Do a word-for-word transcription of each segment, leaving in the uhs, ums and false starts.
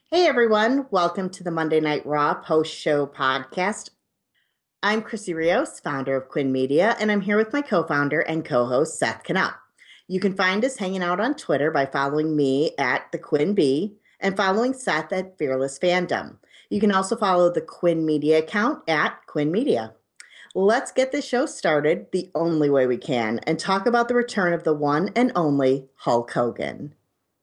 Hey everyone, welcome to the Monday Night Raw post show podcast. I'm Chrissy Rios, founder of Quinn Media, and I'm here with my co founder and co host, Seth Knapp. You can find us hanging out on Twitter by following me at the Quinn Bee and following Seth at Fearless Fandom. You can also follow the Quinn Media account at Quinn Media. Let's get this show started the only way we can and talk about the return of the one and only Hulk Hogan.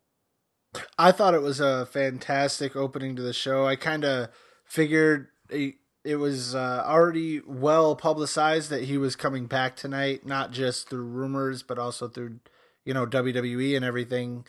I thought it was a fantastic opening to the show. I kind of figured it, it was uh, already well publicized that he was coming back tonight, not just through rumors, but also through, you know, W W E and everything.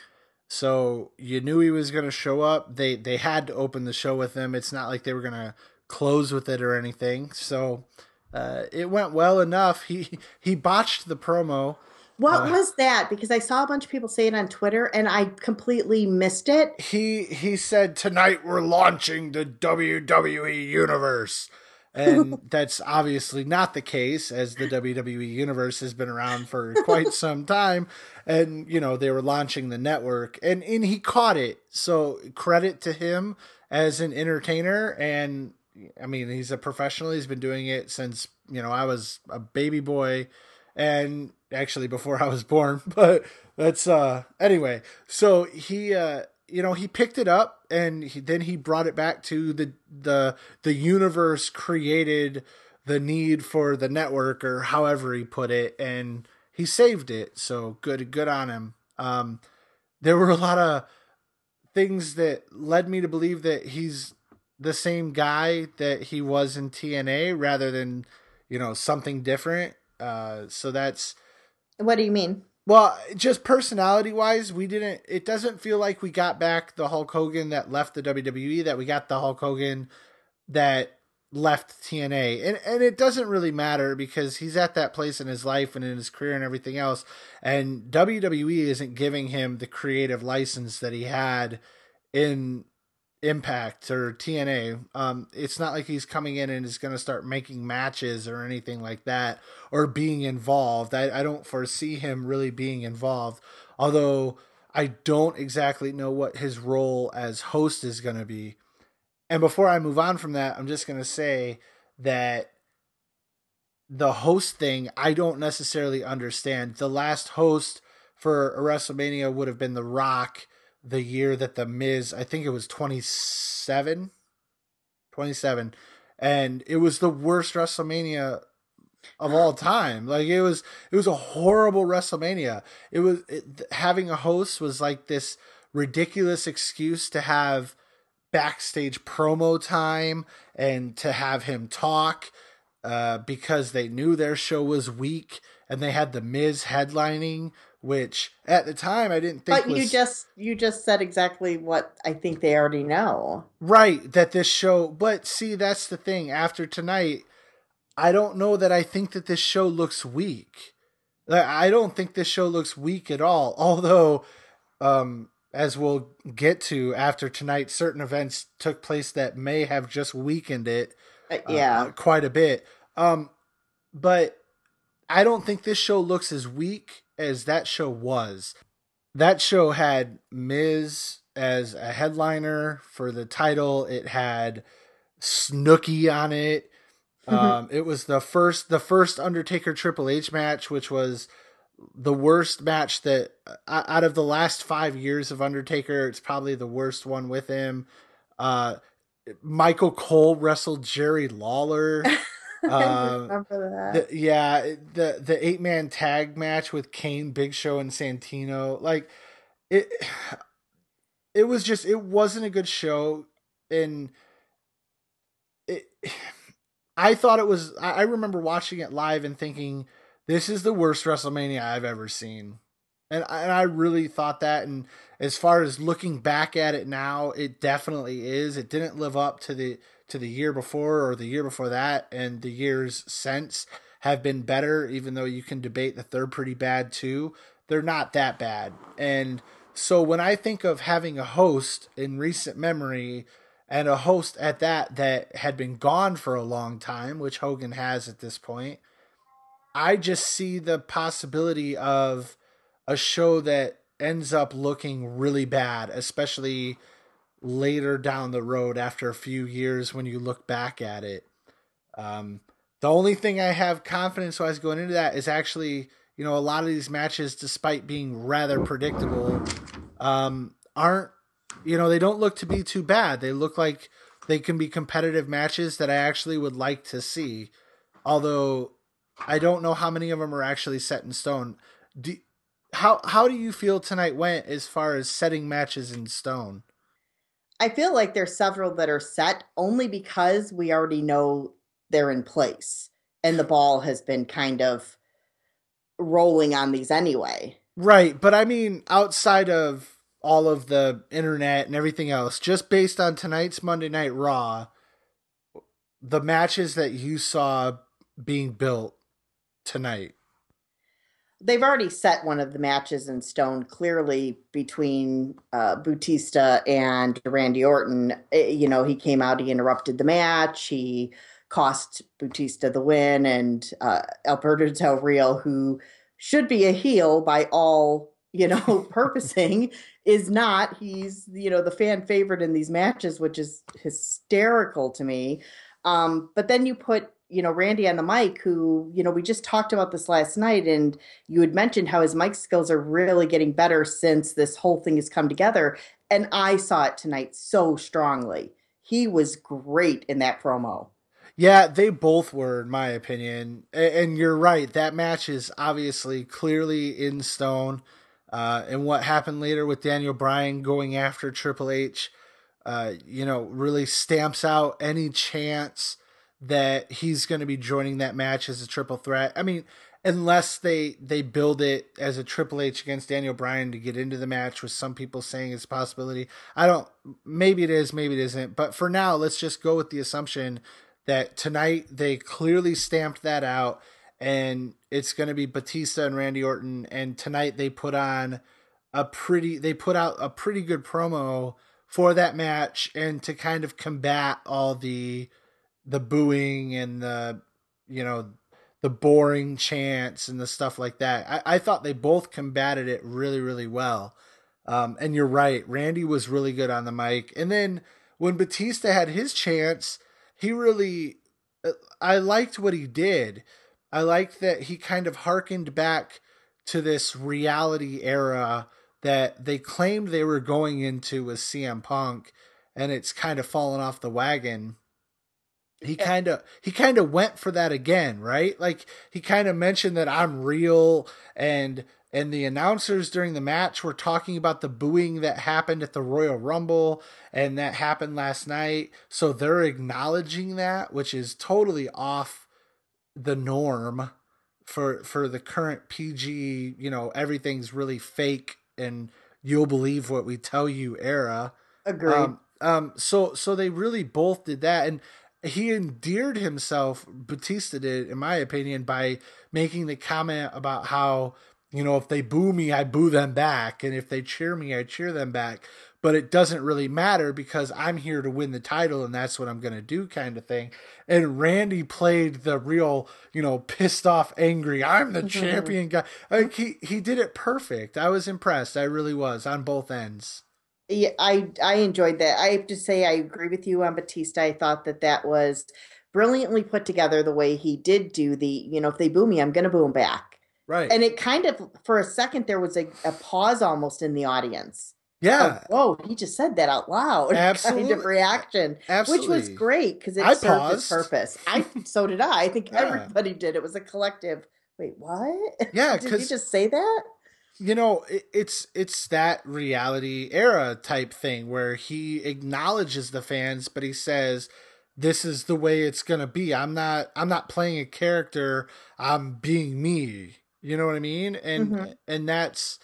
So you knew he was going to show up. They they had to open the show with him. It's not like they were going to close with it or anything. So uh, it went well enough. He he botched the promo. What Uh, was that? Because I saw a bunch of people say it on Twitter and I completely missed it. he he said tonight we're launching the W W E universe. And that's obviously not the case, as the W W E universe has been around for quite some time. And, you know, they were launching the network, and, and he caught it. So credit to him as an entertainer. And I mean, he's a professional. He's been doing it since, you know, I was a baby boy, and actually before I was born, but that's, uh, anyway. So he, uh, you know, he picked it up, and he, then he brought it back to the the the universe created the need for the network, or however he put it, and he saved it. So good good on him. Um, there were a lot of things that led me to believe that he's the same guy that he was in T N A, rather than, you know, something different. Uh, so that's What do you mean? well, just personality wise, we didn't. It doesn't feel like we got back the Hulk Hogan that left the W W E. That we got the Hulk Hogan that left T N A, and and it doesn't really matter because he's at that place in his life and in his career and everything else. And W W E isn't giving him the creative license that he had in Impact or T N A. Um, it's not like he's coming in and is going to start making matches or anything like that, or being involved. I, I don't foresee him really being involved, although I don't exactly know what his role as host is going to be. And before I move on from that, I'm just going to say that the host thing, I don't necessarily understand. The last host for a WrestleMania would have been The Rock, the year that The Miz, I think it was twenty-seven, twenty-seven, and it was the worst WrestleMania of all time. Like it was, it was a horrible WrestleMania. It was it, having a host was like this ridiculous excuse to have backstage promo time and to have him talk, uh, because they knew their show was weak, and they had the Miz headlining, which at the time I didn't think But you was just you just said exactly what I think they already know. right. That this show, but see, that's the thing. After tonight, I don't know that I think that this show looks weak. Like, I don't think this show looks weak at all. Although, um, as we'll get to after tonight, certain events took place that may have just weakened it Uh, uh, uh, yeah. quite a bit. Um, but I don't think this show looks as weak as that show was. That show had Miz as a headliner for the title. It had Snooki on it. Um, it was the first the first Undertaker Triple H match, which was the worst match that uh, out of the last five years of Undertaker, it's probably the worst one with him. Uh, Michael Cole wrestled Jerry Lawler. I Uh, remember the that. yeah the the eight man tag match with Kane, Big Show, and Santino. Like it, it was just it wasn't a good show, and it. I thought it was. I remember watching it live and thinking, "This is the worst WrestleMania I've ever seen," and I, and I really thought that. And as far as looking back at it now, it definitely is. It didn't live up to the to the year before or the year before that, and the years since have been better. Even though you can debate that they're pretty bad too, they're not that bad. And so when I think of having a host in recent memory, and a host at that that had been gone for a long time, which Hogan has at this point, I just see the possibility of a show that ends up looking really bad, especially later down the road after a few years when you look back at it. Um, the only thing I have confidence wise going into that is actually, you know, a lot of these matches, despite being rather predictable, um, aren't, you know, they don't look to be too bad. They look like they can be competitive matches that I actually would like to see. Although I don't know how many of them are actually set in stone. Do, how how do you feel tonight went as far as setting matches in stone? I feel like there's several that are set only because we already know they're in place and the ball has been kind of rolling on these anyway. Right, but I mean outside of all of the internet and everything else, just based on tonight's Monday Night Raw, the matches that you saw being built tonight. They've already set one of the matches in stone clearly between uh, Bautista and Randy Orton. Eh, You know, he came out, he interrupted the match, he cost Bautista the win, and uh, Alberto Del Rio, who should be a heel by all, you know, purposing, is not. He's, you know, the fan favorite in these matches, which is hysterical to me. Um, but then you put, you know, Randy on the mic, who, you know, we just talked about this last night, and you had mentioned how his mic skills are really getting better since this whole thing has come together. And I saw it tonight so strongly. He was great in that promo. Yeah, they both were, in my opinion. And you're right. That match is obviously clearly in stone. Uh, and what happened later with Daniel Bryan going after Triple H, uh, you know, really stamps out any chance that he's going to be joining that match as a triple threat. I mean, unless they they build it as a Triple H against Daniel Bryan to get into the match, with some people saying it's a possibility. I don't. Maybe it is, maybe it isn't. But for now, let's just go with the assumption that tonight they clearly stamped that out, and it's going to be Batista and Randy Orton. And tonight they put on a pretty, they put out a pretty good promo for that match, and to kind of combat all the the booing and the, you know, the boring chants and the stuff like that. I, I thought they both combated it really, really well. Um, and you're right, Randy was really good on the mic. And then when Batista had his chance, he really, I liked what he did. I liked that he kind of harkened back to this reality era that they claimed they were going into with C M Punk, and it's kind of fallen off the wagon. He kind of he kind of went for that again, right? Like he kind of mentioned that I'm real, and and the announcers during the match were talking about the booing that happened at the Royal Rumble and that happened last night. So they're acknowledging that, which is totally off the norm for for the current P G, you know, everything's really fake and you'll believe what we tell you era. Agreed. Um um so so they really both did that, and he endeared himself, Batista did, in my opinion, by making the comment about how, you know, if they boo me, I boo them back, and if they cheer me, I cheer them back. But it doesn't really matter because I'm here to win the title, and that's what I'm going to do, kind of thing. And Randy played the real, you know, pissed off, angry, I'm the champion guy. Like he, he did it perfect. I was impressed. I really was, on both ends. Yeah, I I enjoyed that. I have to say I agree with you on Batista. I thought that that was brilliantly put together the way he did do the, you know, if they boo me, I'm going to boo them back. Right. And it kind of, for a second, there was a, a pause almost in the audience. Yeah. Of, whoa, he just said that out loud. Absolutely. Kind of reaction, Absolutely. which was great because it I served paused. its purpose. I so did I. I think Yeah. everybody did. It was a collective. Wait, what? Yeah, did you 'cause- just say that? You know, it, it's it's that reality era type thing where he acknowledges the fans, but he says, "This is the way it's gonna be. I'm not I'm not playing a character. I'm being me." You know what I mean? And Mhm. and that's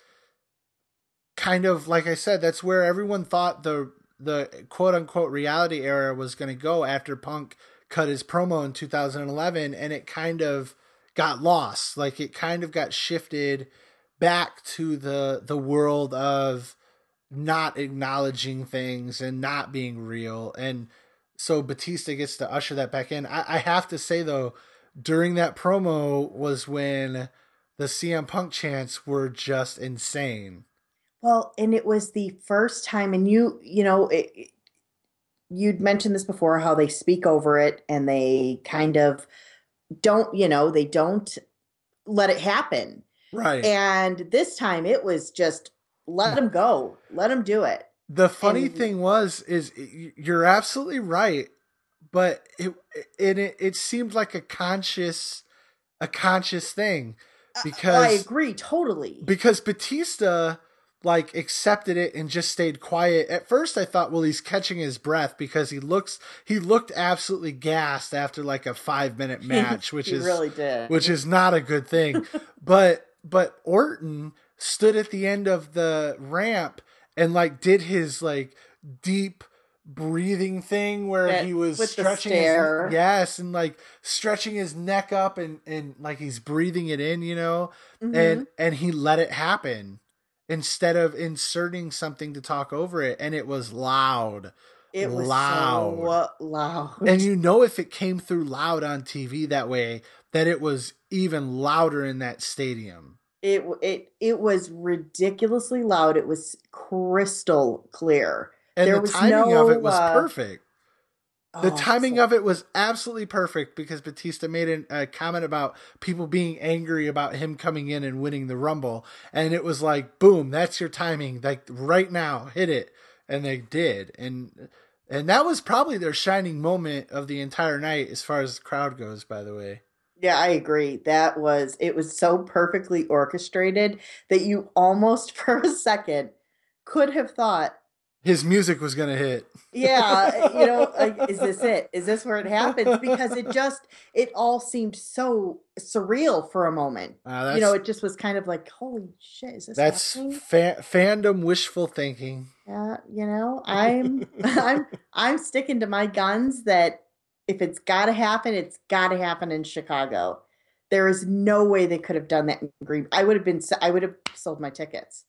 kind of, like I said, that's where everyone thought the the quote unquote reality era was going to go after Punk cut his promo in two thousand eleven, and it kind of got lost. Like it kind of got shifted back to the the world of not acknowledging things and not being real. And so Batista gets to usher that back in. I, I have to say though, during that promo was when the C M Punk chants were just insane. Well, and it was the first time, and you, you know, it, it- you'd mentioned this before, how they speak over it and they kind of don't, you know, they don't let it happen. Right. And this time it was just let them go, let them do it. The funny And thing was, is you're absolutely right, but it it it, it seemed like a conscious a conscious thing uh, I because agree totally. because Batista like accepted it and just stayed quiet. At first I thought, well, he's catching his breath because he looks he looked absolutely gassed after like a five minute match, which He is really did. which is not a good thing. but but Orton stood at the end of the ramp and like did his like deep breathing thing where That he was with the stretching his stare. yes and like stretching his neck up and and like he's breathing it in, you know, Hmm. and and he let it happen instead of inserting something to talk over it, and it was loud It was loud so loud. and you know, if it came through loud on T V that way, that it was even louder in that stadium. It it it was ridiculously loud. It was crystal clear. And There the was timing of it no was uh perfect. The oh timing so of it was absolutely perfect because Batista made an, a comment about people being angry about him coming in and winning the Rumble. And it was like, boom, that's your timing. Like right now, hit it. And they did. And and that was probably their shining moment of the entire night as far as the crowd goes, by the way. yeah, I agree. That was it was so perfectly orchestrated that you almost for a second could have thought, His music was going to hit. yeah, you know, like, is this it? Is this where it happens? Because it just, it all seemed so surreal for a moment. Uh, You know, that's it just was kind of like, holy shit, is this that's happening? fa- fandom wishful thinking. Yeah, you know, I'm, I'm, I'm sticking to my guns that if it's got to happen, it's got to happen in Chicago. There is no way they could have done that in Green. I would have been, I would have sold my tickets.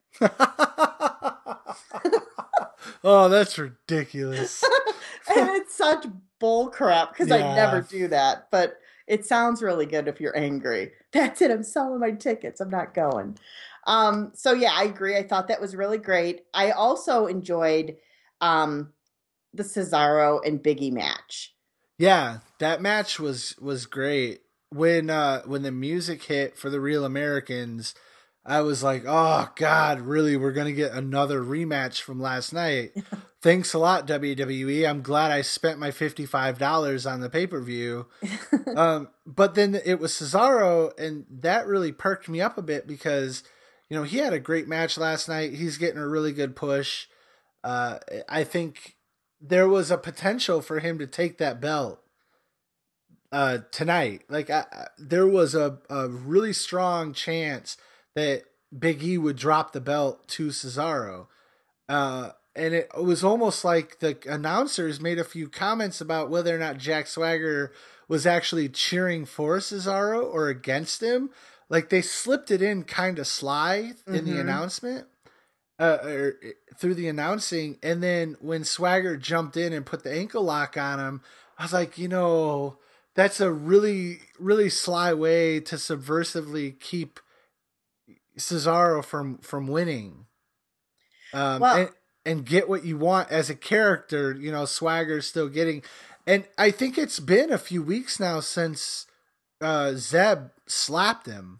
Oh, that's ridiculous. And it's such bull crap because I never Yeah. do that. But it sounds really good if you're angry. That's it. I'm selling my tickets. I'm not going. Um, so yeah, I agree. I thought that was really great. I also enjoyed um, the Cesaro and Biggie match. Yeah, that match was was great. When uh when the music hit for the Real Americans, I was like, "Oh god, really we're going to get another rematch from last night." Thanks a lot W W E. I'm glad I spent my fifty-five dollars on the pay-per-view. Um but then it was Cesaro and that really perked me up a bit because you know, he had a great match last night. He's getting a really good push. Uh I think there was a potential for him to take that belt uh, tonight. Like I, I, there was a, a really strong chance that Big E would drop the belt to Cesaro. Uh, and it was almost like the announcers made a few comments about whether or not Jack Swagger was actually cheering for Cesaro or against him. Like they slipped it in kind of sly in the Hmm. announcement, uh, or through the announcing. And then when Swagger jumped in and put the ankle lock on him, I was like, you know, that's a really, really sly way to subversively keep Cesaro from from winning, um, Well, and and get what you want as a character. You know, Swagger's still getting, and I think it's been a few weeks now since uh, Zeb slapped him.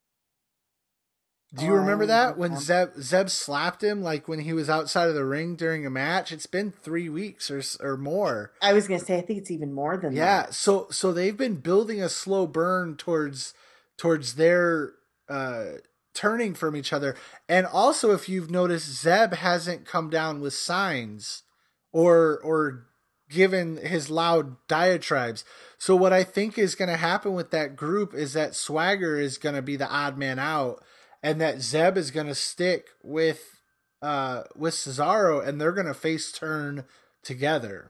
Do oh, you I remember don't that when remember. Zeb Zeb slapped him, like when he was outside of the ring during a match? It's been three weeks or or more. I was gonna say I think it's even more than Yeah, that. so so they've been building a slow burn towards towards their uh turning from each other. And also if you've noticed, Zeb hasn't come down with signs or or given his loud diatribes. So what I think is going to happen with that group is that Swagger is going to be the odd man out and that Zeb is going to stick with uh with Cesaro and they're going to face turn together.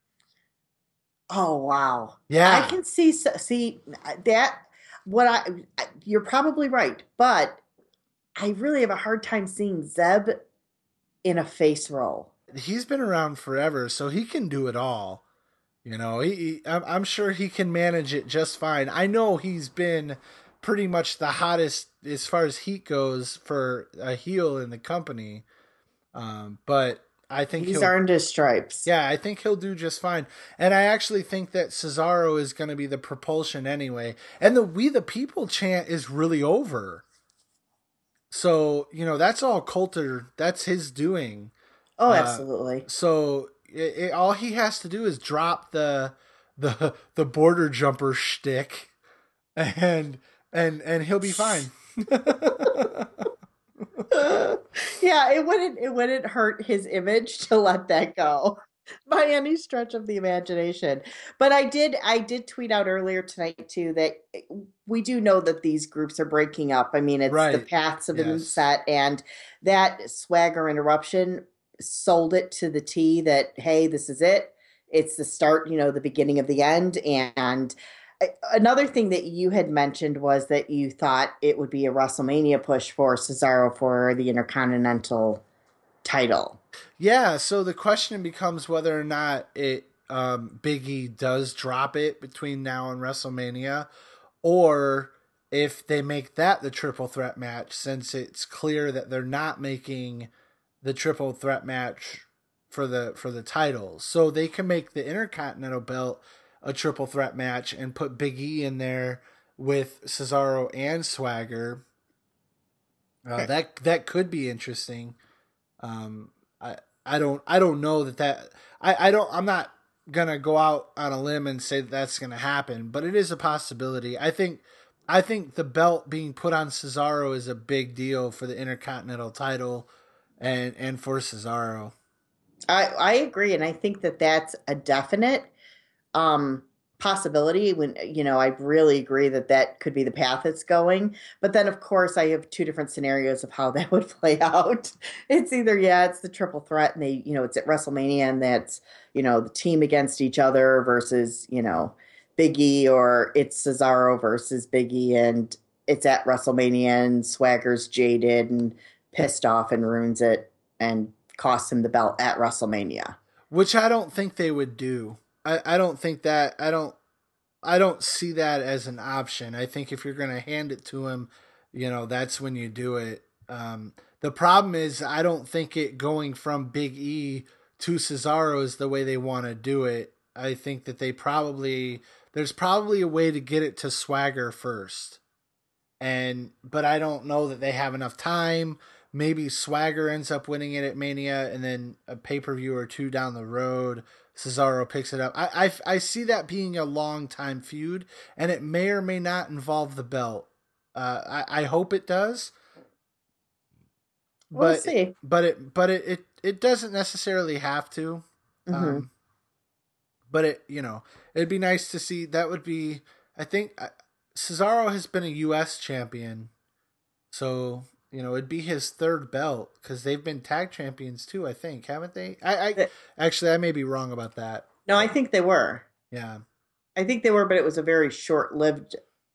Oh wow. I Yeah. can see see that what I you're probably right, but I really have a hard time seeing Zeb in a face role. He's been around forever, so he can do it all. You know, he, he I'm, I'm sure he can manage it just fine. I know he's been pretty much the hottest as far as heat goes for a heel in the company. Um, but I think He's he'll earned his stripes. yeah, I think he'll do just fine. And I actually think that Cesaro is going to be the propulsion anyway. And the We the People chant is really over. So, you know, that's all Coulter. That's his doing. Oh, Uh, absolutely. so it, it, all he has to do is drop the the the border jumper shtick, and and and he'll be fine. Yeah, it wouldn't it wouldn't hurt his image to let that go by any stretch of the imagination. But I did I did tweet out earlier tonight too that we do know that these groups are breaking up. I mean, it's the Right. paths have been Yes. set, and that Swagger interruption sold it to the T that hey, this is it. It's the start, you know, the beginning of the end. And another thing that you had mentioned was that you thought it would be a WrestleMania push for Cesaro for the Intercontinental title. Yeah, so the question becomes whether or not it um, Big E does drop it between now and WrestleMania, or if they make that the triple threat match, since it's clear that they're not making the triple threat match for the for the titles. So they can make the Intercontinental belt a triple threat match and put Big E in there with Cesaro and Swagger. Uh, that that could be interesting. Um, I I don't I don't know that that I I don't I'm not gonna go out on a limb and say that that's gonna happen, but it is a possibility. I think I think the belt being put on Cesaro is a big deal for the Intercontinental title and and for Cesaro. I I agree, and I think that that's a definite um, possibility. When you know, I really agree that that could be the path it's going. But then, of course, I have two different scenarios of how that would play out. It's either yeah, it's the triple threat, and they you know it's at WrestleMania, and that's you know the team against each other versus you know Big E, or it's Cesaro versus Big E, and it's at WrestleMania, and Swagger's jaded and pissed off and ruins it and costs him the belt at WrestleMania. Which I don't think they would do. I, I don't think that I don't I don't see that as an option. I think if you're gonna hand it to him, you know, that's when you do it. Um, the problem is I don't think it going from Big E to Cesaro is the way they want to do it. I think that they probably there's probably a way to get it to Swagger first. And but I don't know that they have enough time. Maybe Swagger ends up winning it at Mania, and then a pay per view or two down the road, Cesaro picks it up. I, I I see that being a long time feud, and it may or may not involve the belt. Uh, I I hope it does, We'll but see. but it but it it, it doesn't necessarily have to. Mm-hmm. Um, but it you know it'd be nice to see. That would be I think uh, Cesaro has been a U S champion, so you know it'd be his third belt because they've been tag champions too. I think haven't they? I, I actually I may be wrong about that. No, I think they were. Yeah, I think they were, but it was a very short lived.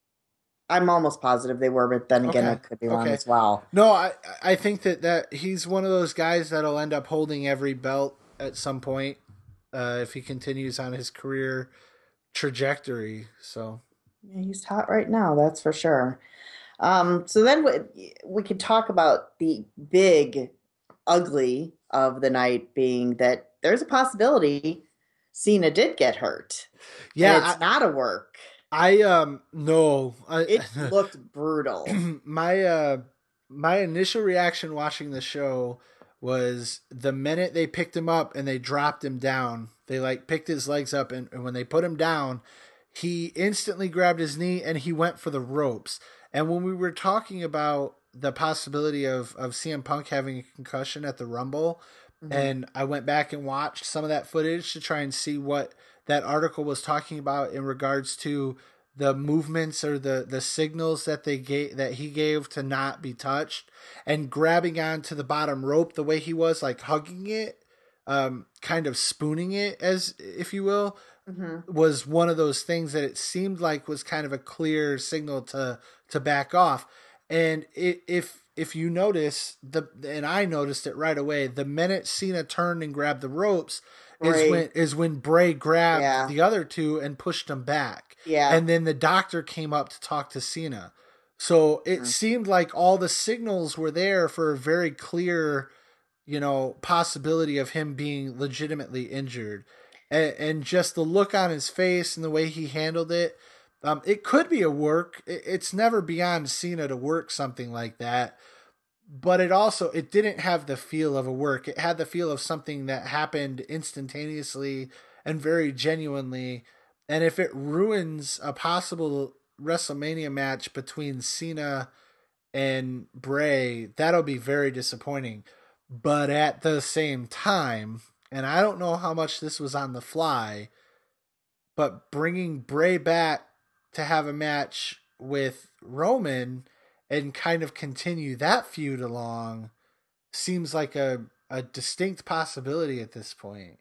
I'm almost positive they were, but then again, okay. I could be wrong okay. as well. No, I I think that, that he's one of those guys that'll end up holding every belt at some point uh, if he continues on his career trajectory. So Yeah, he's hot right now, that's for sure. Um, so then we, we could talk about the big ugly of the night being that there's a possibility Cena did get hurt. yeah, and it's I, not a work. I um no, I, it looked brutal. my uh my initial reaction watching the show was the minute they picked him up and they dropped him down, they like picked his legs up, and, and when they put him down, he instantly grabbed his knee and he went for the ropes. And when we were talking about the possibility of, of C M Punk having a concussion at the Rumble, mm-hmm. and I went back and watched some of that footage to try and see what that article was talking about in regards to the movements or the, the signals that they gave, that he gave to not be touched, and grabbing onto the bottom rope the way he was, like hugging it, um, kind of spooning it, as if you will, mm-hmm. was one of those things that it seemed like was kind of a clear signal to to back off. And it, if if you notice the and I noticed it right away, the minute Cena turned and grabbed the ropes Bray. is when is when Bray grabbed yeah. the other two and pushed them back. Yeah. And then the doctor came up to talk to Cena. So it mm-hmm. seemed like all the signals were there for a very clear, you know, possibility of him being legitimately injured. And, and just the look on his face and the way he handled it, um, it could be a work. It's never beyond Cena to work something like that. But it also, it didn't have the feel of a work. It had the feel of something that happened instantaneously and very genuinely. And if it ruins a possible WrestleMania match between Cena and Bray, that'll be very disappointing. But at the same time, and I don't know how much this was on the fly, but bringing Bray back to have a match with Roman and kind of continue that feud along seems like a, a distinct possibility at this point.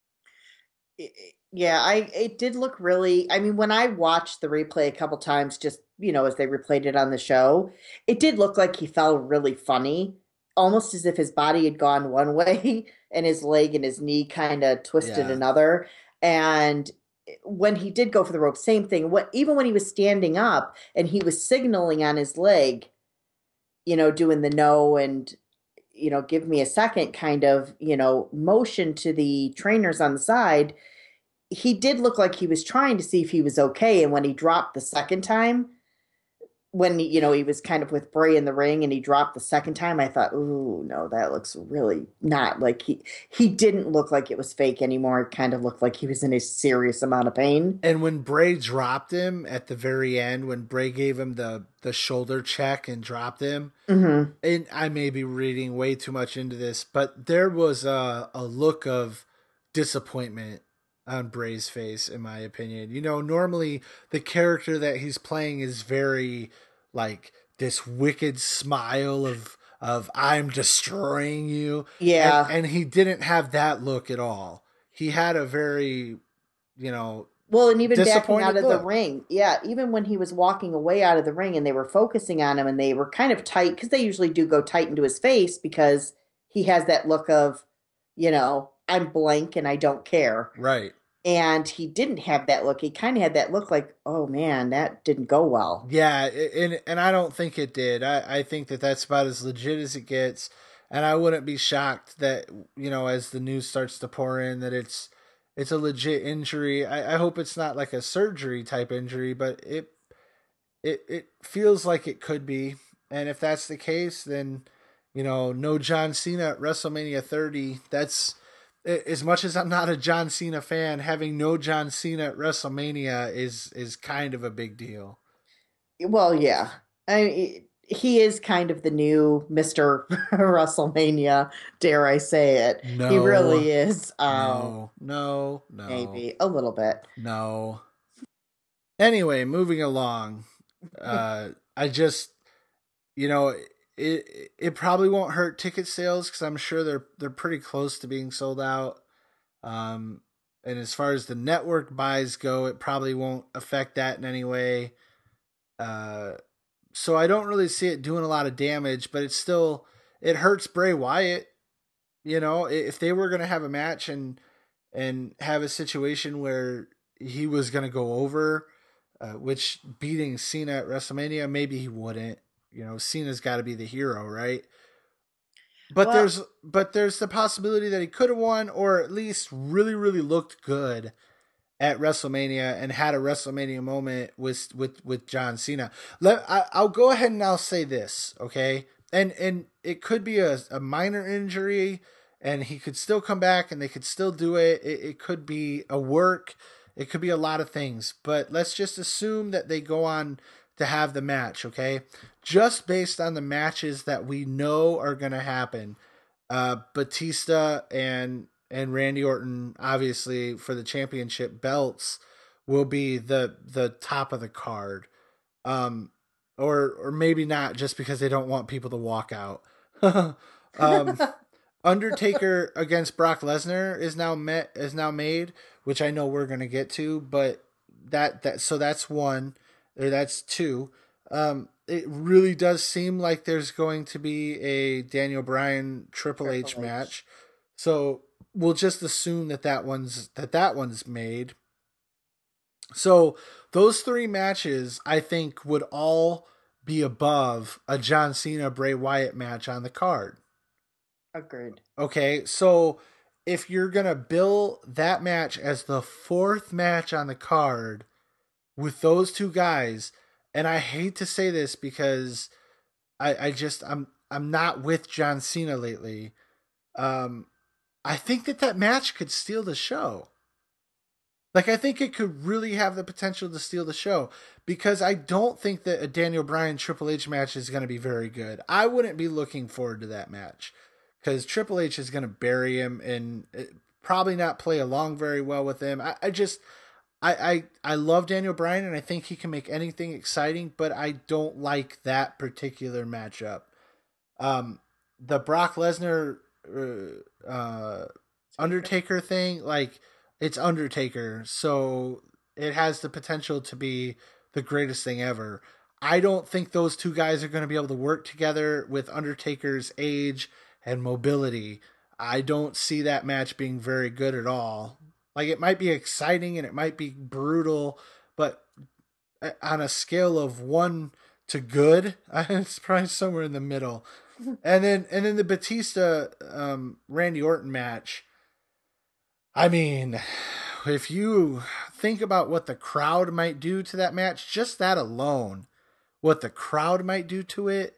Yeah, I it did look really. I mean, when I watched the replay a couple times, just you know, as they replayed it on the show, it did look like he fell really funny, almost as if his body had gone one way and his leg and his knee kind of twisted Yeah. another. And when he did go for the rope, same thing. What even when he was standing up and he was signaling on his leg, you know, doing the no and you know, give me a second kind of, you know, motion to the trainers on the side, he did look like he was trying to see if he was okay. And when he dropped the second time, when you know he was kind of with Bray in the ring and he dropped the second time, I thought, "Ooh, no, that looks really not like he he didn't look like it was fake anymore. It kind of looked like he was in a serious amount of pain." And when Bray dropped him at the very end, when Bray gave him the the shoulder check and dropped him, Mm-hmm. and I may be reading way too much into this, but there was a, a look of disappointment on Bray's face, in my opinion. You know, normally the character that he's playing is very like this wicked smile of of I'm destroying you. And Yeah. and he didn't have that look at all. He had a very, you know, Well, and even backing out disappointed of the look. ring, yeah, even when he was walking away out of the ring and they were focusing on him and they were kind of tight because they usually do go tight into his face because he has that look of, you know, I'm blank and I don't care. Right. And he didn't have that look. He kind of had that look like, oh man, that didn't go well. Yeah, and and I don't think it did. I, I think that that's about as legit as it gets, and I wouldn't be shocked that, you know, as the news starts to pour in, that it's it's a legit injury. I, I hope it's not like a surgery type injury, but it it it feels like it could be. And if that's the case, then, you know, no John Cena at WrestleMania thirty. That's, as much as I'm not a John Cena fan, having no John Cena at WrestleMania is is kind of a big deal. Well, yeah. I he is kind of the new mister WrestleMania, dare I say it. He No, really is. Um, no, no, no, maybe a little bit. no. Anyway, moving along. Uh, I just, you know, it it probably won't hurt ticket sales because I'm sure they're they're pretty close to being sold out. Um, and as far as the network buys go, it probably won't affect that in any way. Uh, so I don't really see it doing a lot of damage, but it's still, it hurts Bray Wyatt. You know, if they were going to have a match and and have a situation where he was going to go over, uh, which beating Cena at WrestleMania, maybe he wouldn't. You know, Cena's got to be the hero, right? But Well, there's but there's the possibility that he could have won, or at least really really looked good at WrestleMania and had a WrestleMania moment with with with John Cena. Let I, I'll go ahead and I'll say this, okay? And and it could be a, a minor injury, and he could still come back, and they could still do it. it. It could be a work. It could be a lot of things. But let's just assume that they go on to have the match, okay? Just based on the matches that we know are going to happen, uh, Batista and and Randy Orton, obviously for the championship belts, will be the the top of the card, um, or or maybe not, just because they don't want people to walk out. um, Undertaker against Brock Lesnar is now met is now made, which I know we're gonna get to, but that that so that's one, or that's two. Um, it really does seem like there's going to be a Daniel Bryan Triple H Triple H. match, so we'll just assume that that one's that that one's made. So those three matches, I think, would all be above a John Cena Bray Wyatt match on the card. Agreed. Okay, so if you're going to bill that match as the fourth match on the card with those two guys, and I hate to say this because I, I just I'm I'm not with John Cena lately. Um, I think that that match could steal the show. Like, I think it could really have the potential to steal the show because I don't think that a Daniel Bryan Triple H match is going to be very good. I wouldn't be looking forward to that match because Triple H is going to bury him and probably not play along very well with him. I, I just, I, I, I love Daniel Bryan and I think he can make anything exciting, but I don't like that particular matchup. Um, the Brock Lesnar, uh, uh, Undertaker thing, like, it's Undertaker, so it has the potential to be the greatest thing ever. I don't think those two guys are going to be able to work together with Undertaker's age and mobility. I don't see that match being very good at all. Like, it might be exciting and it might be brutal, but on a scale of one to good, it's probably somewhere in the middle. And then and then the Batista um, Randy Orton match. I mean, if you think about what the crowd might do to that match, just that alone, what the crowd might do to it,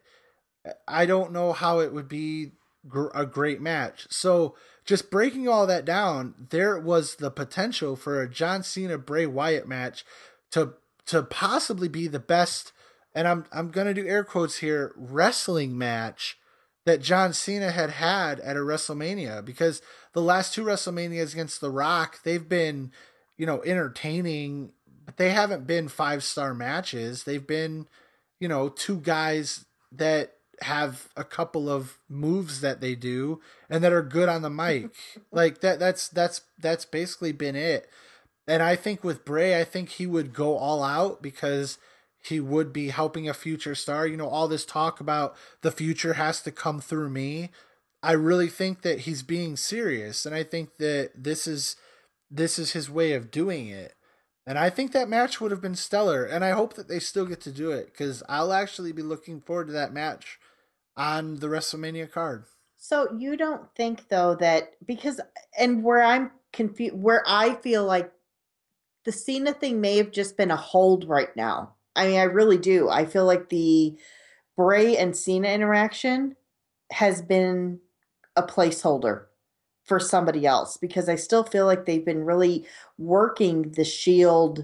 I don't know how it would be gr- a great match. So, just breaking all that down, there was the potential for a John Cena Bray Wyatt match to to possibly be the best, and I'm I'm going to do air quotes here, wrestling match that John Cena had had at a WrestleMania, because the last two WrestleManias against The Rock, they've been, you know, entertaining, but they haven't been five-star matches. They've been, you know, two guys that have a couple of moves that they do and that are good on the mic. Like that that's that's that's basically been it. And I think with Bray, I think he would go all out because he would be helping a future star. You know, all this talk about the future has to come through me. I really think that he's being serious, and I think that this is this is his way of doing it. And I think that match would have been stellar, and I hope that they still get to do it because I'll actually be looking forward to that match on the WrestleMania card. So you don't think though that because and where I'm confused, where I feel like the Cena thing may have just been a hold right now. I mean, I really do. I feel like the Bray and Cena interaction has been a placeholder for somebody else because I still feel like they've been really working the Shield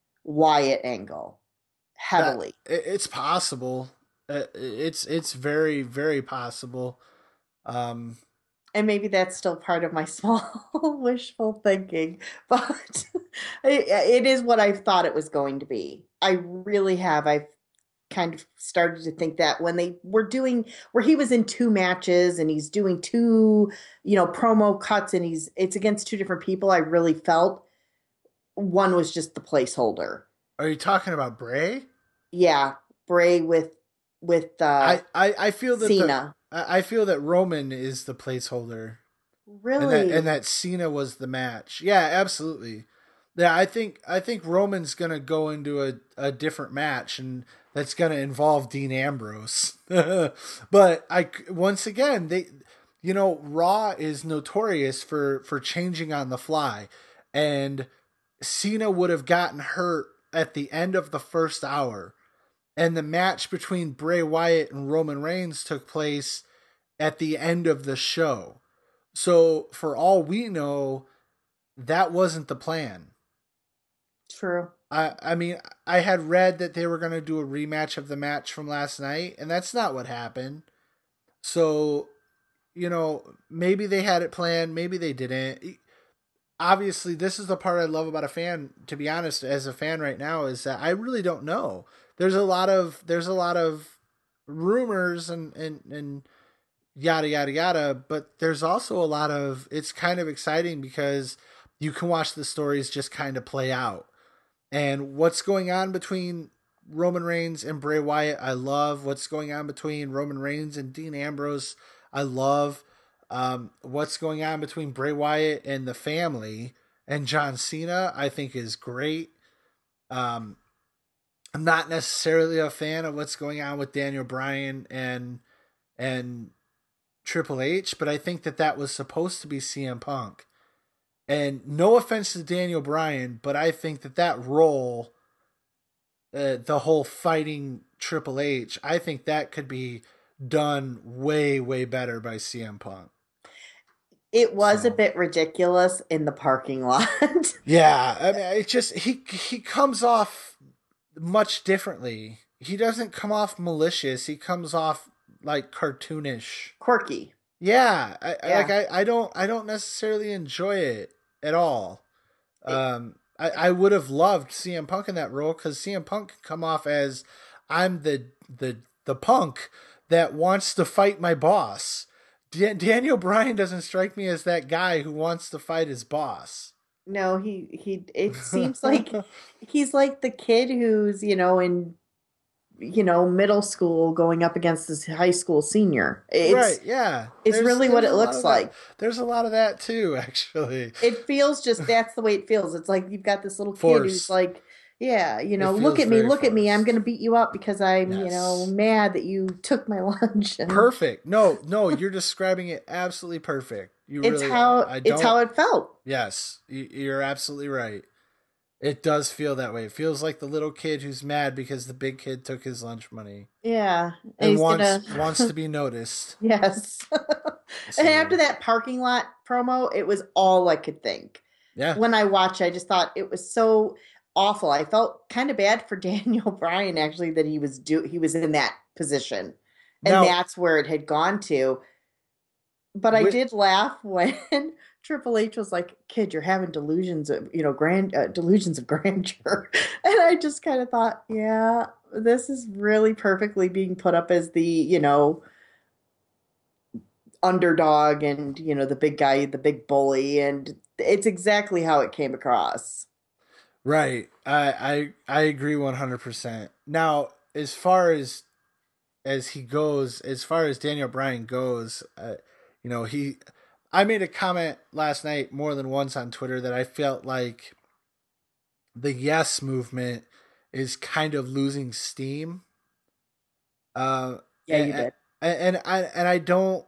Wyatt angle That heavily. it's possible. Uh, It's it's very very possible. Um, And maybe that's still part of my small wishful thinking, but it, it is what I thought it was going to be. I really have. I've kind of started to think that when they were doing where he was in two matches and he's doing two, you know, promo cuts and he's it's against two different people, I really felt one was just the placeholder. are you talking about Bray? Yeah, Bray with with uh I, I, I feel that the Cena. I I feel that Roman is the placeholder, and that and Really? that Cena was the match. Yeah, absolutely. Yeah, I think I think Roman's gonna go into a, a different match, and that's gonna involve Dean Ambrose. But I once again they, you know, Raw is notorious for for changing on the fly, and Cena would have gotten hurt at the end of the first hour, and the match between Bray Wyatt and Roman Reigns took place at the end of the show. So, for all we know, that wasn't the plan. True. I, I mean, I had read that they were going to do a rematch of the match from last night, and that's not what happened. So, you know, maybe they had it planned, maybe they didn't. Obviously, this is the part I love about a fan, to be honest, as a fan right now, is that I really don't know. There's a lot of there's a lot of rumors and and, and yada yada yada, but there's also a lot of it's kind of exciting because you can watch the stories just kind of play out. And what's going on between Roman Reigns and Bray Wyatt, I love. What's going on between Roman Reigns and Dean Ambrose, I love. Um, what's going on between Bray Wyatt and the family and John Cena, I think is great. Um, I'm not necessarily a fan of what's going on with Daniel Bryan and and Triple H, but I think that that was supposed to be C M Punk. And no offense to Daniel Bryan, but I think that that role, uh, the whole fighting Triple H, I think that could be done way, way better by C M Punk. It was So. a bit ridiculous in the parking lot. Yeah, I mean, it just he he comes off much differently. He doesn't come off malicious. He comes off like cartoonish, quirky. Yeah, I, Yeah. like I, I don't I don't necessarily enjoy it at all. Um, I, I would have loved C M Punk in that role because C M Punk can come off as I'm the the the punk that wants to fight my boss. Da- Daniel Bryan doesn't strike me as that guy who wants to fight his boss. No, he he. It seems like he's like the kid who's, you know, in, you know, middle school going up against his high school senior. It's, right? Yeah, it's there's, really there's what it looks like. There's a lot of that too, actually. It feels just that's the way it feels. It's like you've got this little kid Force. who's like, yeah, you know, It look feels at me, very look at me. I'm forced. going to beat you up because I'm, you Yes. know, mad that you took my lunch. And Perfect. No, no, you're describing it absolutely perfect. You it's really how are. I don't, it's how it felt. Yes, you- you're absolutely right. It does feel that way. It feels like the little kid who's mad because the big kid took his lunch money Yeah, and he's wants gonna- wants to be noticed. Yes. So, And after that parking lot promo, it was all I could think. yeah, When I watched, I just thought it was so awful. I felt kind of bad for Daniel Bryan actually that he was do he was in that position, and Now- that's where it had gone to. But I Wi- did laugh when Triple H was like, "Kid, you're having delusions of, you know, grand uh, delusions of grandeur," and I just kind of thought, yeah, this is really perfectly being put up as the, you know, underdog and, you know, the big guy, the big bully, and it's exactly how it came across. right. I I I agree one hundred percent. Now, as far as as he goes, as far as Daniel Bryan goes, uh, you know, he I made a comment last night more than once on Twitter that I felt like the yes movement is kind of losing steam. Uh, Yeah, and, you did. And, and I and I don't.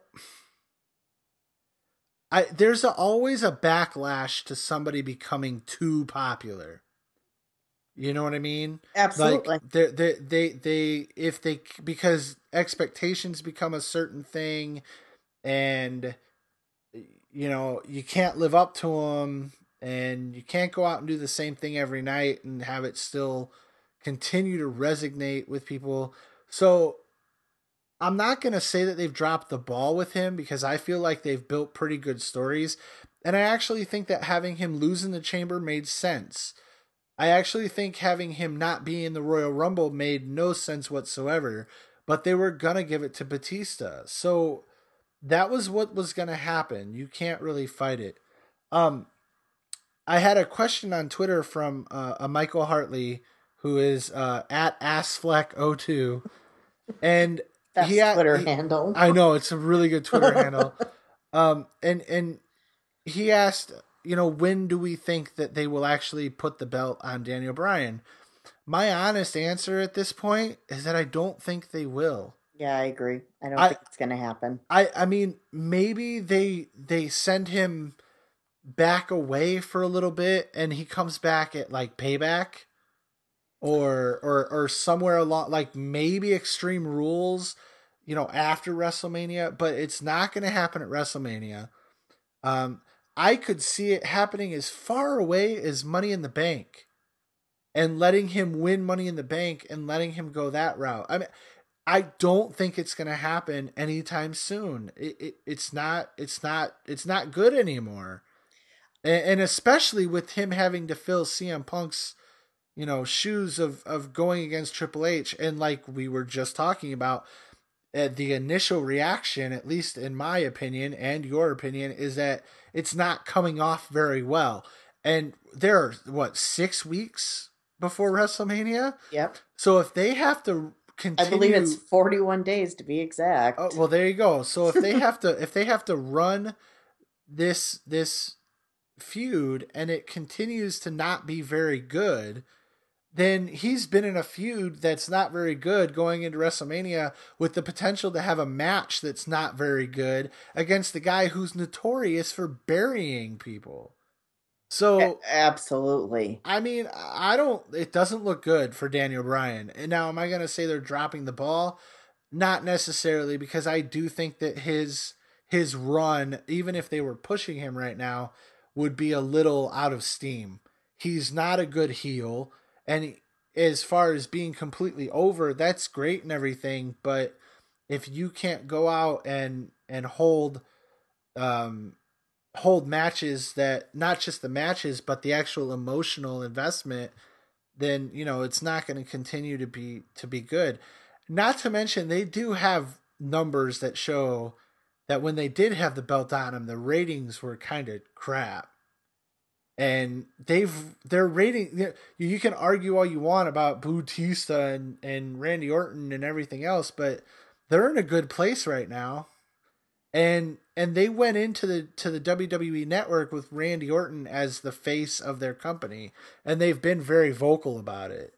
I there's a, always a backlash to somebody becoming too popular. You know what I mean? Absolutely. Like they they they they if they because expectations become a certain thing, and you know you can't live up to them, and you can't go out and do the same thing every night and have it still continue to resonate with people. So I'm not going to say that they've dropped the ball with him because I feel like they've built pretty good stories. And I actually think that having him lose in the chamber made sense. I actually think having him not be in the Royal Rumble made no sense whatsoever, but they were going to give it to Batista. So that was what was going to happen. You can't really fight it. Um, I had a question on Twitter from uh, a Michael Hartley who is uh, at assfleck oh two. And That's he had, Twitter he, handle. I know, it's a really good Twitter handle. Um, and and he asked, you know, when do we think that they will actually put the belt on Daniel Bryan? My honest answer at this point is that I don't think they will. Yeah, I agree. I don't I- think it's going to happen. I I mean, maybe they they send him back away for a little bit and he comes back at like Payback or or or somewhere along, like maybe Extreme Rules, you know, after WrestleMania, but it's not going to happen at WrestleMania. Um, I could see it happening as far away as Money in the Bank and letting him win Money in the Bank and letting him go that route. I mean, I don't think it's going to happen anytime soon. It, it it's not it's not it's not good anymore. And, and especially with him having to fill C M Punk's, you know, shoes of, of going against Triple H. And like we were just talking about, uh, the initial reaction, at least in my opinion and your opinion, is that it's not coming off very well. And there are, what, six weeks before WrestleMania? Yep. So if they have to continue... I believe it's forty-one days to be exact. Oh, well, there you go. So if they have to, if they have to run this, this feud and it continues to not be very good, then he's been in a feud that's not very good going into WrestleMania with the potential to have a match that's not very good against the guy who's notorious for burying people. So, absolutely. I mean, I don't, it doesn't look good for Daniel Bryan. And now, am I going to say they're dropping the ball? Not necessarily, because I do think that his his run, even if they were pushing him right now, would be a little out of steam. He's not a good heel, and as far as being completely over, that's great and everything, but if you can't go out and and hold um hold matches, that not just the matches but the actual emotional investment, then you know it's not going to continue to be to be good. Not to mention they do have numbers that show that when they did have the belt on them, the ratings were kind of crap. And they've their rating. You can argue all you want about Bautista and and Randy Orton and everything else, but they're in a good place right now. And and they went into the to the W W E network with Randy Orton as the face of their company, and they've been very vocal about it.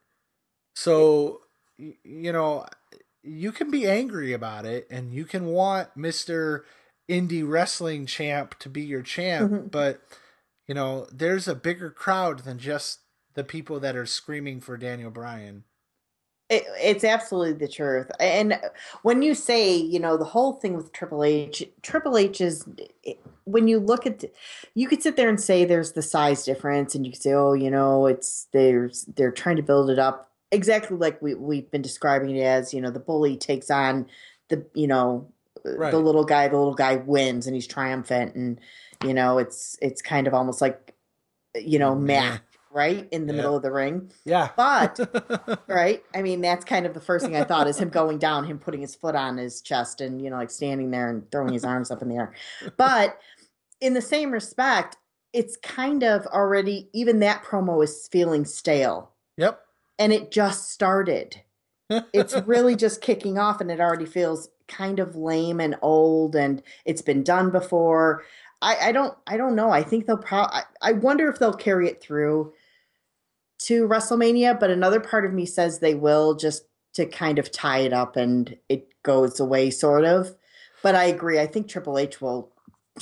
So, you know, you can be angry about it, and you can want Mister Indie Wrestling Champ to be your champ, mm-hmm. but you know, there's a bigger crowd than just the people that are screaming for Daniel Bryan. It, it's absolutely the truth. And when you say, you know, the whole thing with Triple H, Triple H is, when you look at, you could sit there and say there's the size difference, and you could say, oh, you know, it's, there's, they're trying to build it up exactly like we, we've been describing it as, you know, the bully takes on the, you know, right. the little guy, the little guy wins and he's triumphant, and, you know, it's it's kind of almost like, you know, Matt, right? In the yeah. middle of the ring. Yeah. But, right? I mean, that's kind of the first thing I thought is him going down, him putting his foot on his chest and, you know, like standing there and throwing his arms up in the air. But in the same respect, it's kind of already, even that promo is feeling stale. Yep. And it just started. It's really just kicking off, and it already feels kind of lame and old, and it's been done before. I, I don't I don't know. I think they'll probably, I, I wonder if they'll carry it through to WrestleMania, but another part of me says they will, just to kind of tie it up and it goes away sort of. But I agree. I think Triple H will,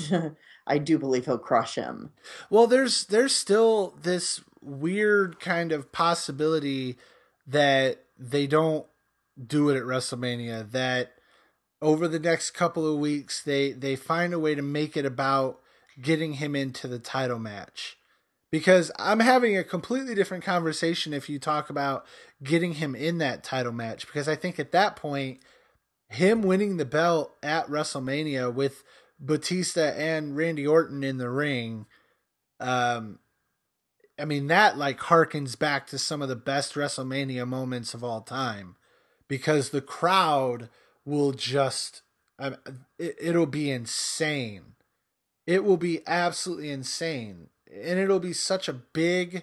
I do believe he'll crush him. Well, there's there's still this weird kind of possibility that they don't do it at WrestleMania, that over the next couple of weeks, they, they find a way to make it about getting him into the title match. Because I'm having a completely different conversation if you talk about getting him in that title match. Because I think at that point, him winning the belt at WrestleMania with Batista and Randy Orton in the ring, um, I mean, that like harkens back to some of the best WrestleMania moments of all time. Because the crowd will just, um, it, it'll be insane. It will be absolutely insane. And it'll be such a big,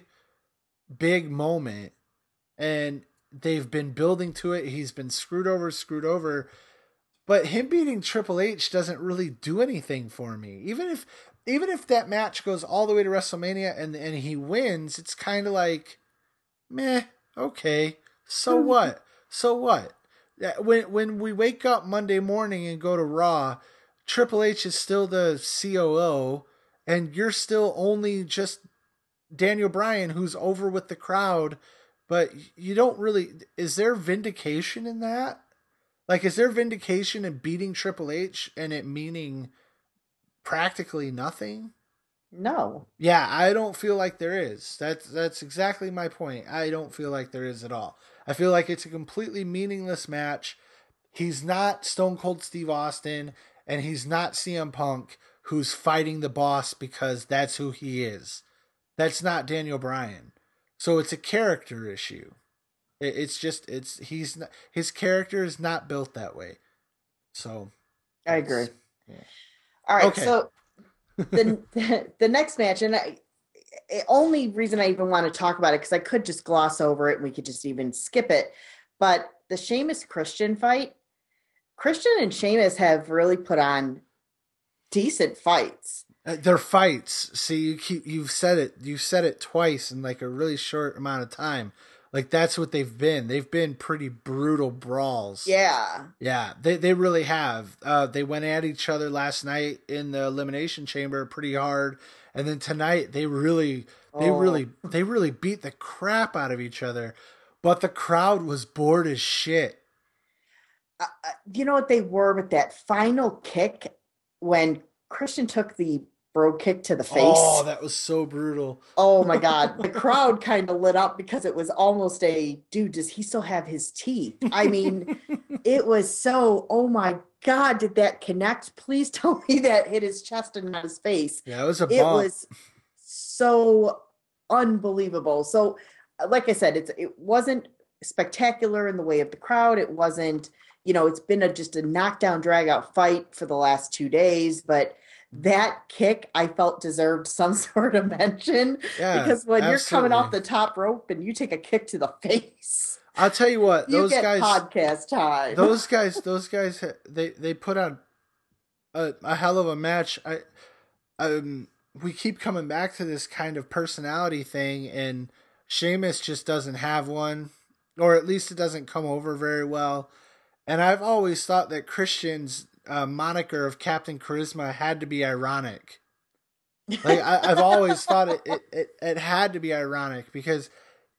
big moment. And they've been building to it. He's been screwed over, screwed over. But him beating Triple H doesn't really do anything for me. Even if, even if that match goes all the way to WrestleMania and, and he wins, it's kind of like, meh, okay. So what? So what? When when we wake up Monday morning and go to Raw, Triple H is still the C O O, and you're still only just Daniel Bryan, who's over with the crowd, but you don't really... Is there vindication in that? Like, is there vindication in beating Triple H and it meaning practically nothing? No. Yeah, I don't feel like there is. That's, that's exactly my point. I don't feel like there is at all. I feel like it's a completely meaningless match. He's not Stone Cold Steve Austin, and he's not C M Punk, who's fighting the boss because that's who he is. That's not Daniel Bryan. So it's a character issue. It's just, it's, he's not, his character is not built that way. So. I agree. Yeah. All right. Okay. So the, the, the next match, and I, the only reason I even want to talk about it, because I could just gloss over it and we could just even skip it, but the Sheamus Christian fight, Christian and Sheamus have really put on decent fights. Uh, they're fights. See, you keep, you've said it, you've said it twice in like a really short amount of time. Like that's what they've been. They've been pretty brutal brawls. Yeah. Yeah, they they really have. Uh, they went at each other last night in the elimination chamber pretty hard, and then tonight they really they Oh. really they really beat the crap out of each other. But the crowd was bored as shit. Uh, uh, you know what they were with that final kick when Christian took the bro kick to the Oh, face? that was so brutal. Oh my God. The crowd kind of lit up because it was almost a dude, does he still have his teeth? I mean, it was so, oh my God, did that connect? Please tell me that hit his chest and not his face. Yeah, it was a It bump. was so unbelievable. So, like I said, it's it wasn't spectacular in the way of the crowd. It wasn't, you know, it's been a just a knockdown drag out fight for the last two days, but that kick I felt deserved some sort of mention Yeah, because when you're coming off absolutely. the top rope and you take a kick to the face, I'll tell you what, you those get guys, podcast time. those guys, those guys, they they put on a, a hell of a match. I um we keep coming back to this kind of personality thing, and Sheamus just doesn't have one, or at least it doesn't come over very well. And I've always thought that Christian's uh, moniker of Captain Charisma had to be ironic. Like I, I've always thought it, it, it, it had to be ironic because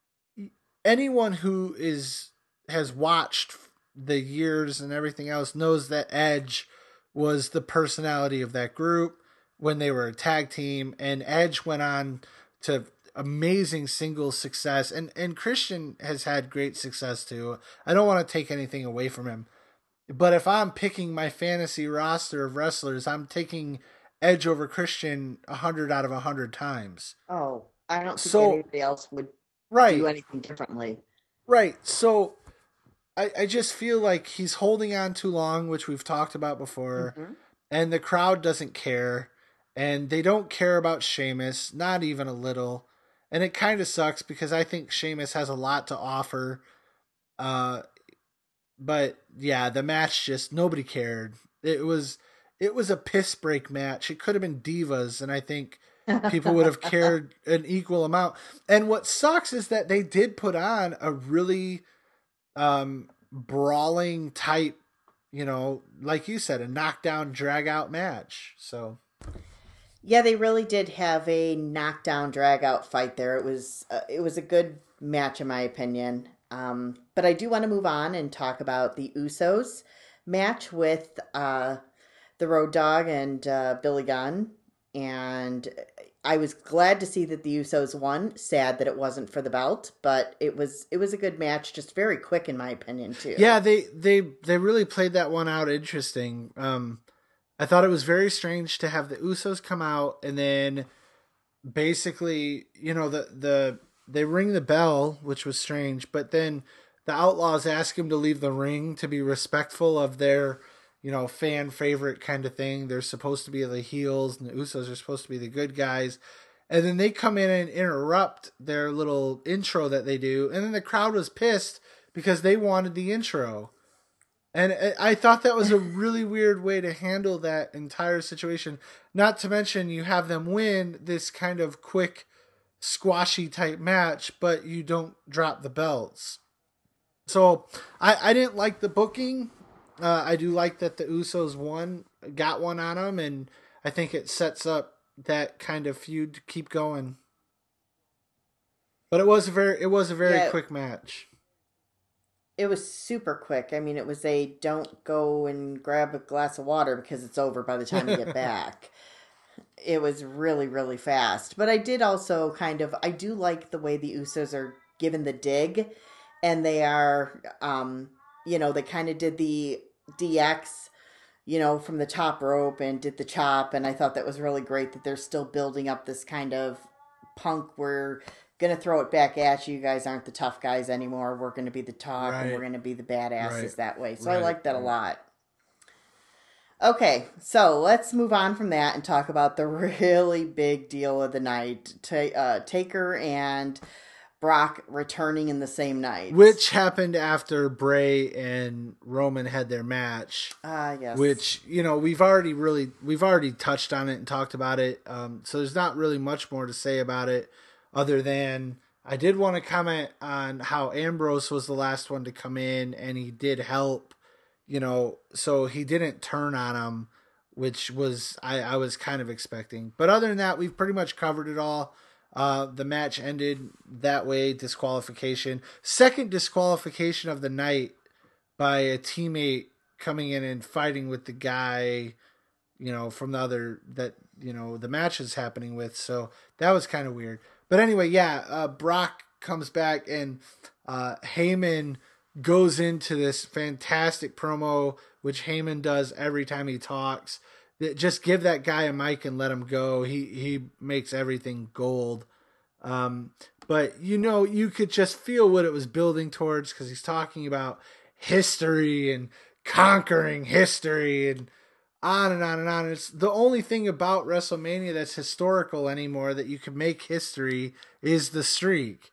anyone who is has watched the years and everything else knows that Edge was the personality of that group when they were a tag team, and Edge went on to amazing singles success, and and Christian has had great success too. I don't want to take anything away from him, but if I'm picking my fantasy roster of wrestlers, I'm taking Edge over Christian a hundred out of a hundred times. Oh, I don't think So anybody else would do right, anything differently. right. So I, I just feel like he's holding on too long, which we've talked about before, Hmm. and the crowd doesn't care, and they don't care about Sheamus, not even a little. And it kind of sucks because I think Sheamus has a lot to offer. Uh, but yeah, the match just nobody cared. It was it was a piss break match. It could have been divas, and I think people would have cared an equal amount. And what sucks is that they did put on a really um, brawling type, you know, like you said, a knockdown drag out match. So Yeah, they really did have a knockdown drag out fight there. It was uh, it was a good match in my opinion. Um, but I do want to move on and talk about the Usos match with uh, the Road Dogg and uh, Billy Gunn. And I was glad to see that the Usos won. Sad that it wasn't for the belt, but it was it was a good match, just very quick in my opinion too. yeah, they they they really played that one out interesting. Um, I thought it was very strange to have the Usos come out and then basically, you know, the the they ring the bell, which was strange, but then the Outlaws ask him to leave the ring to be respectful of their, you know, fan favorite kind of thing. They're supposed to be the heels and the Usos are supposed to be the good guys. And then they come in and interrupt their little intro that they do, and then the crowd was pissed because they wanted the intro. And I thought that was a really weird way to handle that entire situation. Not to mention, you have them win this kind of quick, squashy type match, but you don't drop the belts. So I, I didn't like the booking. Uh, I do like that the Usos won, got one on them, and I think it sets up that kind of feud to keep going. But it was a very, it was a very Yeah, quick match. it was super quick. I mean, it was a don't go and grab a glass of water because it's over by the time you get back. It was really, really fast. But I did also kind of, I do like the way the Usos are given the dig, and they are, um, you know, they kind of did the D X, you know, from the top rope and did the chop. And I thought that was really great that they're still building up this kind of punk. We're going to throw it back at you. You guys aren't the tough guys anymore. We're going to be the talk and we're Right, going to be the badasses right, that way. So I right, like that a right. lot. Okay, so let's move on from that and talk about the really big deal of the night. Ta- uh, Taker and Brock returning in the same night. Which happened after Bray and Roman had their match. Ah, yes. Which, you know, we've already really we've already touched on it and talked about it. Um, so there's not really much more to say about it, other than I did want to comment on how Ambrose was the last one to come in, and he did help, you know, so he didn't turn on him, which was I, I was kind of expecting. But other than that, we've pretty much covered it all. Uh, the match ended that way, disqualification. Second disqualification of the night by a teammate coming in and fighting with the guy, you know, from the other that, you know, the match is happening with. So that was kind of weird. But anyway, yeah, uh, Brock comes back and uh, Heyman goes into this fantastic promo, which Heyman does every time he talks. Just give that guy a mic and let him go. He he makes everything gold. Um, but, you know, you could just feel what it was building towards because he's talking about history and conquering history and on and on and on. It's the only thing about WrestleMania that's historical anymore that you can make history is the streak.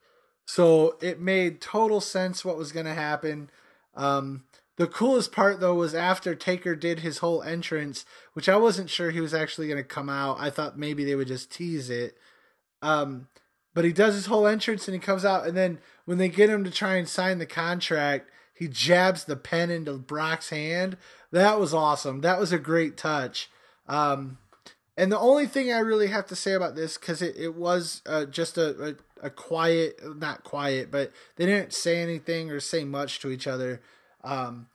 So it made total sense what was going to happen. Um, the coolest part, though, was after Taker did his whole entrance, which I wasn't sure he was actually going to come out. I thought maybe they would just tease it. Um, but he does his whole entrance and he comes out. And then when they get him to try and sign the contract, he jabs the pen into Brock's hand. That was awesome. That was a great touch. Um, and the only thing I really have to say about this, because it, it was uh, just a, a, a quiet, not quiet, but they didn't say anything or say much to each other. Um,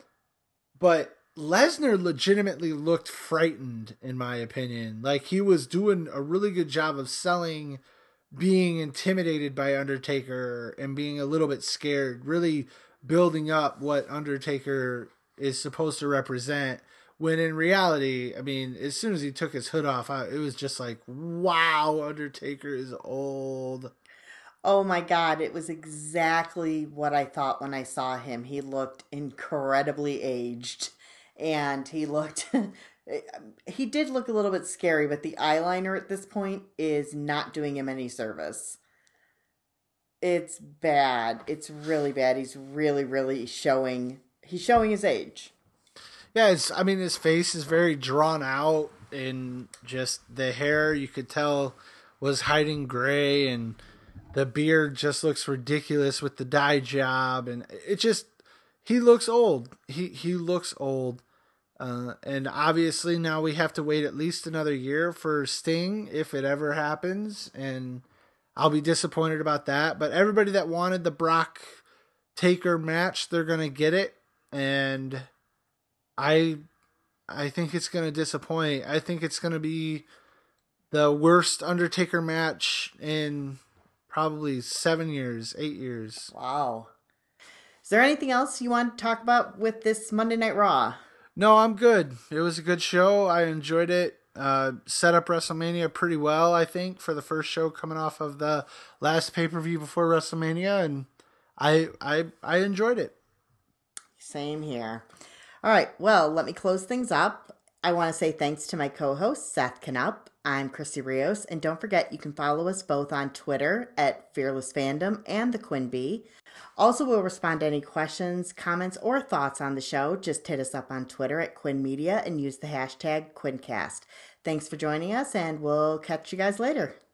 but Lesnar legitimately looked frightened, in my opinion. Like he was doing a really good job of selling being intimidated by Undertaker and being a little bit scared, really building up what Undertaker is supposed to represent. When in reality, I mean, as soon as he took his hood off, I, it was just like, wow, Undertaker is old. Oh my God, it was exactly what I thought when I saw him. He looked incredibly aged and he looked, he did look a little bit scary, but the eyeliner at this point is not doing him any service. It's bad. It's really bad. He's really, really showing, he's showing his age. Yeah, it's, I mean, his face is very drawn out and just the hair, you could tell, was hiding gray and the beard just looks ridiculous with the dye job, and it just, he looks old. He he looks old. Uh, and obviously now we have to wait at least another year for Sting, if it ever happens, and I'll be disappointed about that. But everybody that wanted the Brock Taker match, they're going to get it, and I I think it's going to disappoint. I think it's going to be the worst Undertaker match in probably seven years, eight years. Wow. Is there anything else you want to talk about with this Monday Night Raw? No, I'm good. It was a good show. I enjoyed it. Uh, set up WrestleMania pretty well, I think, for the first show coming off of the last pay-per-view before WrestleMania, and I I I enjoyed it. Same here. All right, well, let me close things up. I want to say thanks to my co-host, Seth Canup. I'm Christy Rios, and don't forget you can follow us both on Twitter at Fearless Fandom and the Quinn Bee. Also, we'll respond to any questions, comments, or thoughts on the show. Just hit us up on Twitter at Quinn Media and use the hashtag QuinnCast. Thanks for joining us, and we'll catch you guys later.